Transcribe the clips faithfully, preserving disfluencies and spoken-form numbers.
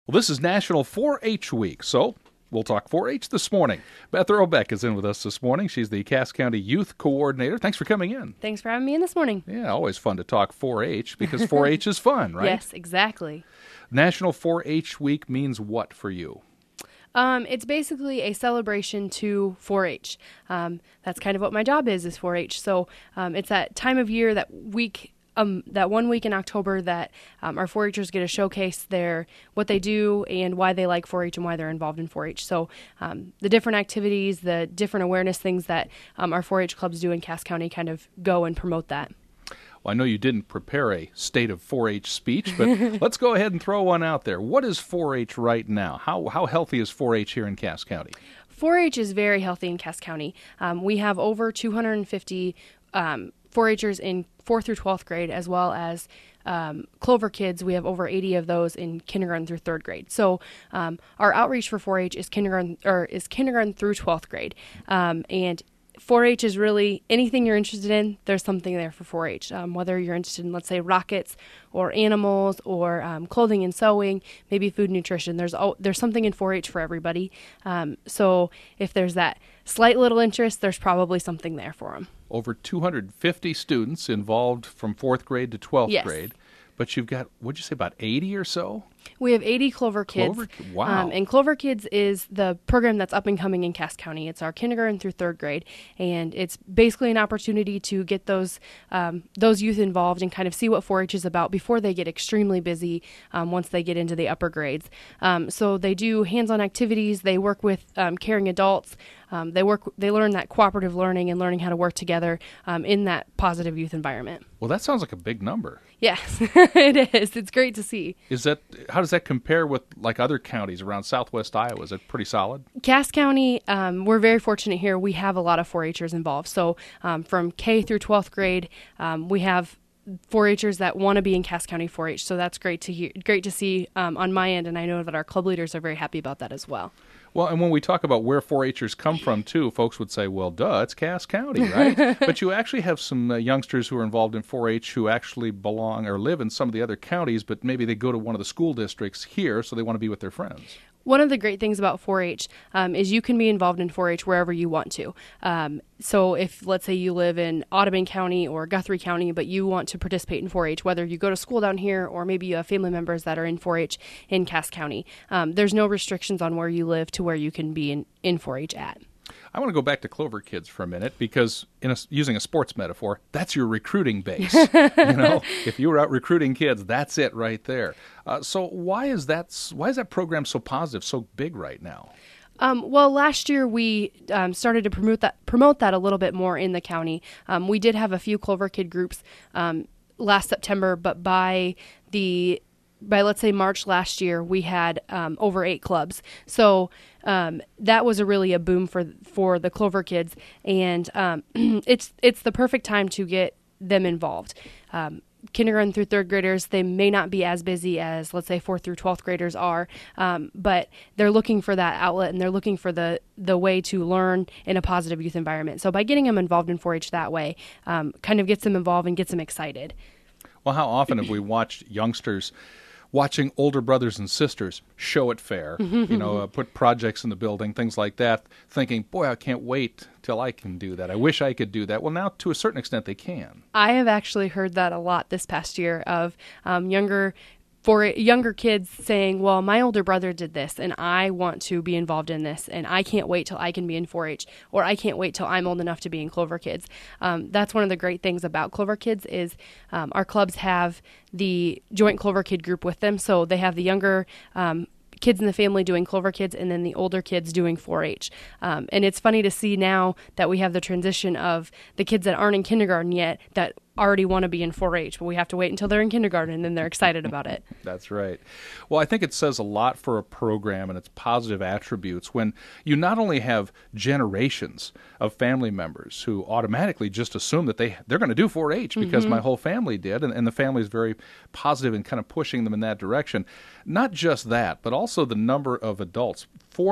Well, this is National four H Week, so we'll talk four H this morning. Beth Earlbeck is in with us this morning. She's the Cass County Youth Coordinator. Thanks for coming in. Thanks for having me in this morning. Yeah, always fun to talk four H because four H is fun, right? Yes, exactly. National four H Week means what for you? Um, it's basically a celebration to four H. Um, that's kind of what my job is, is four H. So um, it's that time of year, that week, um, that one week in October that um, our four Hers get to showcase their what they do and why they like four H and why they're involved in four H. So um, the different activities, the different awareness things that um, our four H clubs do in Cass County kind of go and promote that. Well, I know you didn't prepare a state of four H speech, but let's go ahead and throw one out there. What is four H right now? How how healthy is four H here in Cass County? four H is very healthy in Cass County. Um, we have over two hundred fifty um, four Hers in fourth through twelfth grade, as well as um, Clover Kids. We have over eighty of those in kindergarten through third grade. So um, our outreach for four H is kindergarten or is kindergarten through twelfth grade, um, and four H is really anything you're interested in, there's something there for four H. Um, whether you're interested in, let's say, rockets or animals or um, clothing and sewing, maybe food and nutrition, there's oh, there's something in four H for everybody. Um, so if there's that slight little interest, there's probably something there for them. Over two hundred fifty students involved from fourth grade to twelfth Yes. grade, but you've got, what'd you say, about eighty or so? We have eighty Clover Kids. Clover, wow. Um, and Clover Kids is the program that's up and coming in Cass County. It's our kindergarten through third grade, and it's basically an opportunity to get those um, those youth involved and kind of see what four H is about before they get extremely busy um, once they get into the upper grades. Um, so they do hands-on activities. They work with um, caring adults. Um, they work. They learn that cooperative learning and learning how to work together um, in that positive youth environment. Well, that sounds like a big number. Yes, it is. It's great to see. Is that how does that compare with like other counties around southwest Iowa? Is it pretty solid? Cass County, um, we're very fortunate here. We have a lot of four Hers involved. So um, from K through twelfth grade, um, we have four Hers that want to be in Cass County four H. So that's great to hear, great to see um, on my end, and I know that our club leaders are very happy about that as well. Well, and when we talk about where four Hers come from, too, folks would say, well, duh, it's Cass County, right? But you actually have some uh, youngsters who are involved in four H who actually belong or live in some of the other counties, but maybe they go to one of the school districts here, so they want to be with their friends. One of the great things about four H um, is you can be involved in four H wherever you want to. Um, so if, let's say, you live in Audubon County or Guthrie County, but you want to participate in four H, whether you go to school down here or maybe you have family members that are in four H in Cass County, um, there's no restrictions on where you live to where you can be in, in four H at. I want to go back to Clover Kids for a minute because, in a, using a sports metaphor, that's your recruiting base. You know, if you were out recruiting kids, that's it right there. Uh, so why is that? Why is that program so positive, so big right now? Um, well, last year we um, started to promote that promote that a little bit more in the county. Um, we did have a few Clover Kid groups um, last September, but by the by let's say March last year, we had um, over eight clubs. So um, that was a really a boom for for the Clover Kids, and um, it's it's the perfect time to get them involved. Um, kindergarten through third graders, they may not be as busy as, let's say, fourth through twelfth graders are, um, but they're looking for that outlet and they're looking for the, the way to learn in a positive youth environment. So by getting them involved in four H that way, um, kind of gets them involved and gets them excited. Well, how often have we watched youngsters watching older brothers and sisters show it fair, you know, uh, put projects in the building, things like that, thinking, boy, I can't wait till I can do that. I wish I could do that. Well, now, to a certain extent, they can. I have actually heard that a lot this past year of um, younger for younger kids saying, well, my older brother did this and I want to be involved in this and I can't wait till I can be in four H, or I can't wait till I'm old enough to be in Clover Kids. Um, that's one of the great things about Clover Kids is um, our clubs have the joint Clover Kid group with them. So they have the younger um, kids in the family doing Clover Kids and then the older kids doing four H. Um, and it's funny to see now that we have the transition of the kids that aren't in kindergarten yet that already want to be in four H, but we have to wait until they're in kindergarten and then they're excited about it. That's right. Well, I think it says a lot for a program and its positive attributes when you not only have generations of family members who automatically just assume that they, they're going to do four H because mm-hmm. my whole family did, and, and the family is very positive in kind of pushing them in that direction. Not just that, but also the number of adults, former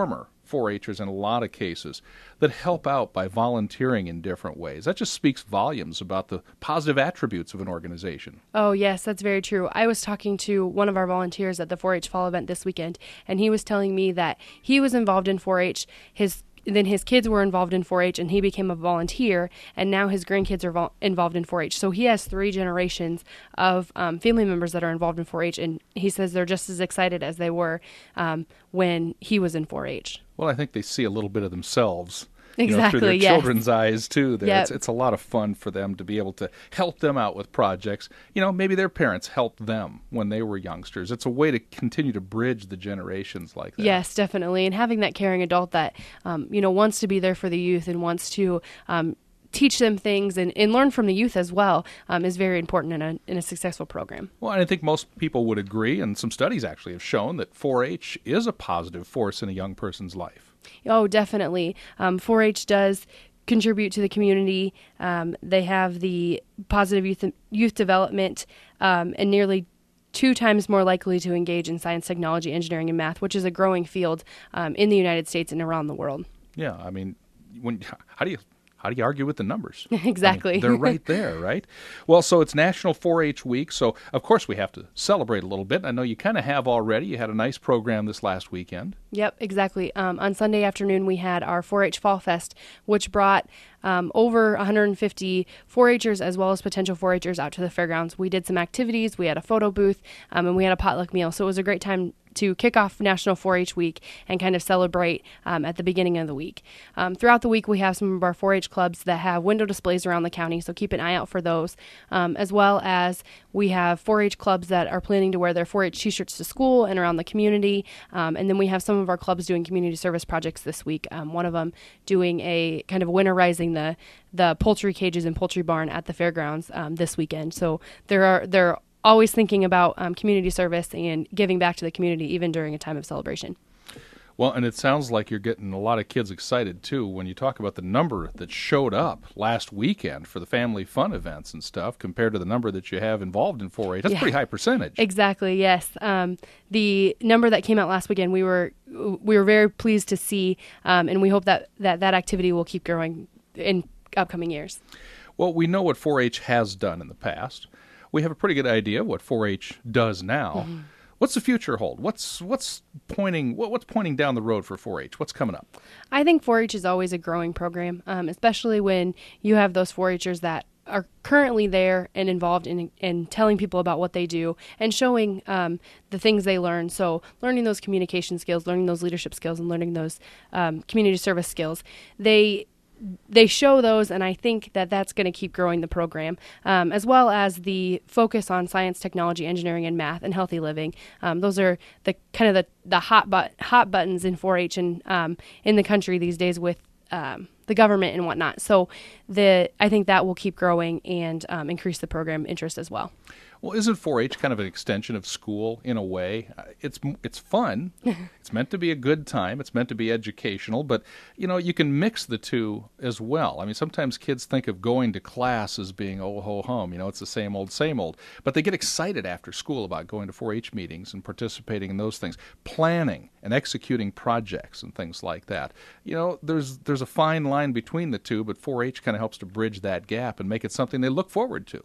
four-Hers in a lot of cases that help out by volunteering in different ways. That just speaks volumes about the positive attributes of an organization. Oh, yes, that's very true. I was talking to one of our volunteers at the four-H Fall event this weekend, and he was telling me that he was involved in four-H. His then his kids were involved in four-H, and he became a volunteer, and now his grandkids are vol- involved in four-H. So he has three generations of um, family members that are involved in four-H, and he says they're just as excited as they were um, when he was in four-H. Well, I think they see a little bit of themselves. Exactly, you know, through their yes. children's eyes, too. There. Yep. It's, it's a lot of fun for them to be able to help them out with projects. You know, maybe their parents helped them when they were youngsters. It's a way to continue to bridge the generations like that. Yes, definitely. And having that caring adult that, um, you know, wants to be there for the youth and wants to um, teach them things and, and learn from the youth as well um, is very important in a in a successful program. Well, and I think most people would agree, and some studies actually have shown that four-H is a positive force in a young person's life. Oh, definitely. Um, four-H does contribute to the community. Um, they have the positive youth youth development um, and nearly two times more likely to engage in science, technology, engineering, and math, which is a growing field um, in the United States and around the world. Yeah, I mean, when how do you how do you argue with the numbers? Exactly. I mean, they're right there, right? Well, so it's National four-H Week, so of course we have to celebrate a little bit. I know you kind of have already. You had a nice program this last weekend. Yep, exactly. Um, on Sunday afternoon, we had our four-H Fall Fest, which brought um, over one hundred fifty four-Hers as well as potential four-Hers out to the fairgrounds. We did some activities, we had a photo booth, um, and we had a potluck meal. So it was a great time to kick off National four-H Week and kind of celebrate um, at the beginning of the week. Um, throughout the week, we have some of our four-H clubs that have window displays around the county, so keep an eye out for those, um, as well as we have four-H clubs that are planning to wear their four-H t-shirts to school and around the community, um, and then we have some of our clubs doing community service projects this week, um, one of them doing a kind of winterizing the the poultry cages and poultry barn at the fairgrounds um, this weekend. So there are there are always thinking about um, community service and giving back to the community even during a time of celebration. Well, and it sounds like you're getting a lot of kids excited, too, when you talk about the number that showed up last weekend for the family fun events and stuff compared to the number that you have involved in four-H. That's Yeah. a pretty high percentage. Exactly, yes. Um, the number that came out last weekend, we were we were very pleased to see, um, and we hope that, that that activity will keep growing in upcoming years. Well, we know what four-H has done in the past. We have a pretty good idea of what four-H does now. Mm-hmm. What's the future hold? What's what's pointing what, what's pointing down the road for four-H? What's coming up? I think four-H is always a growing program, um, especially when you have those four-Hers that are currently there and involved in in telling people about what they do and showing um, the things they learn. So learning those communication skills, learning those leadership skills, and learning those um, community service skills. They They show those, and I think that that's going to keep growing the program, um, as well as the focus on science, technology, engineering, and math, and healthy living. Um, those are the kind of the, the hot but, hot buttons in four-H and um, in the country these days with um, the government and whatnot. So the I think that will keep growing and um, increase the program interest as well. Well, isn't four-H kind of an extension of school in a way? It's it's fun. It's meant to be a good time. It's meant to be educational. But, you know, you can mix the two as well. I mean, sometimes kids think of going to class as being, oh, ho, hum. You know, it's the same old, same old. But they get excited after school about going to four-H meetings and participating in those things, planning and executing projects and things like that. You know, there's there's a fine line between the two, but four-H kind of helps to bridge that gap and make it something they look forward to.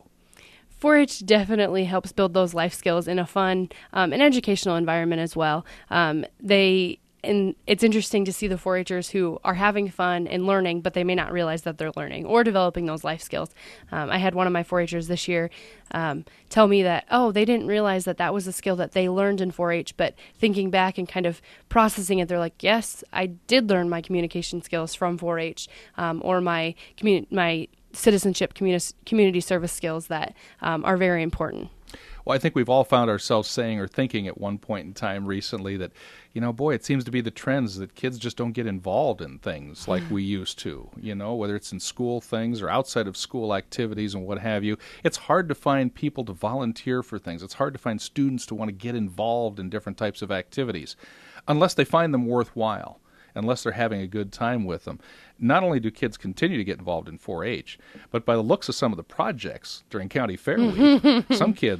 four-H definitely helps build those life skills in a fun um, and educational environment as well. Um, they and it's interesting to see the four-Hers who are having fun and learning, but they may not realize that they're learning or developing those life skills. Um, I had one of my four-Hers this year um, tell me that, oh, they didn't realize that that was a skill that they learned in four-H, but thinking back and kind of processing it, they're like, yes, I did learn my communication skills from four-H um, or my community, my citizenship communi- community service skills that um, are very important. Well, I think we've all found ourselves saying or thinking at one point in time recently that, you know, boy, it seems to be the trends that kids just don't get involved in things like we used to, you know, whether it's in school things or outside of school activities and what have you. It's hard to find people to volunteer for things. It's hard to find students to want to get involved in different types of activities unless they find them worthwhile, unless they're having a good time with them. Not only do kids continue to get involved in four-H, but by the looks of some of the projects during County Fair Week, some kids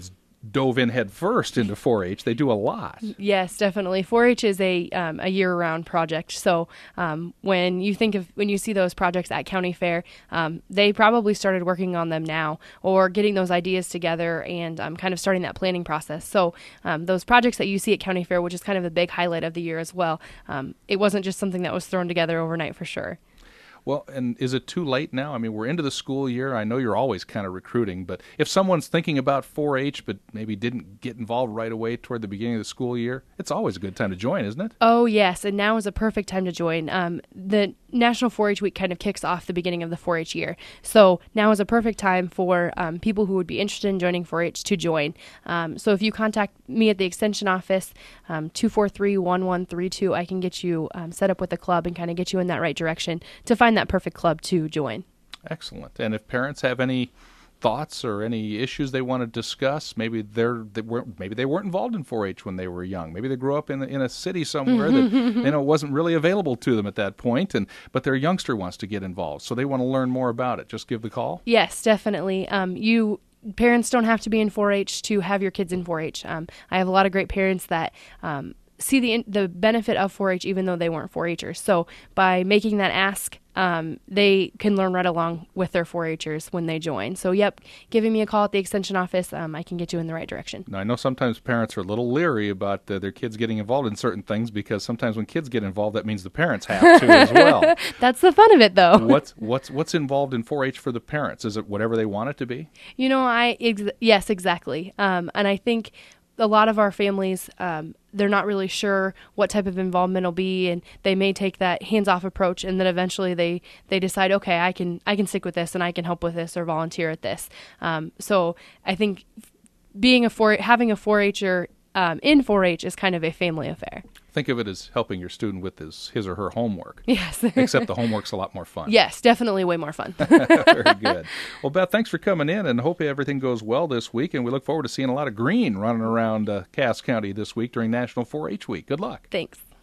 dove in head first into four H. They do a lot. Yes, definitely. four H is a um, a year-round project. So um, when you think of when you see those projects at county fair, um, they probably started working on them now or getting those ideas together and um, kind of starting that planning process. So um, those projects that you see at county fair, which is kind of the big highlight of the year as well, um, it wasn't just something that was thrown together overnight for sure. Well, and is it too late now? I mean, we're into the school year. I know you're always kind of recruiting, but if someone's thinking about four H but maybe didn't get involved right away toward the beginning of the school year, it's always a good time to join, isn't it? Oh, yes, and now is a perfect time to join. Um, the National four H Week kind of kicks off the beginning of the four H year, so now is a perfect time for um, people who would be interested in joining four H to join. Um, so if you contact me at the Extension office, um, two four three, one one three two, I can get you um, set up with a club and kind of get you in that right direction to find that perfect club to join. Excellent. And if parents have any thoughts or any issues they want to discuss, maybe they're they weren't maybe they weren't involved in four H when they were young. Maybe they grew up in in a city somewhere that you know wasn't really available to them at that point, and but their youngster wants to get involved, so they want to learn more about it. Just give the call. Yes, definitely. Um, you. Parents don't have to be in four H to have your kids in four H. Um, I have a lot of great parents that um, see the the benefit of four H even though they weren't four Hers. So by making that ask, um, they can learn right along with their four Hers when they join. So, yep, giving me a call at the Extension office, um, I can get you in the right direction. Now, I know sometimes parents are a little leery about uh, their kids getting involved in certain things because sometimes when kids get involved, that means the parents have to as well. That's the fun of it, though. What's what's what's involved in four H for the parents? Is it whatever they want it to be? You know, I ex- yes, exactly. Um, and I think a lot of our families, um, they're not really sure what type of involvement will be, and they may take that hands-off approach, and then eventually they, they decide, okay, I can I can stick with this, and I can help with this or volunteer at this. Um, so I think being a four having a four H'er um, in four H is kind of a family affair. Think of it as helping your student with his his or her homework. Yes. Except the homework's a lot more fun. Yes, definitely way more fun. Very good. Well, Beth, thanks for coming in, and hope everything goes well this week. And we look forward to seeing a lot of green running around uh, Cass County this week during National four H Week. Good luck. Thanks.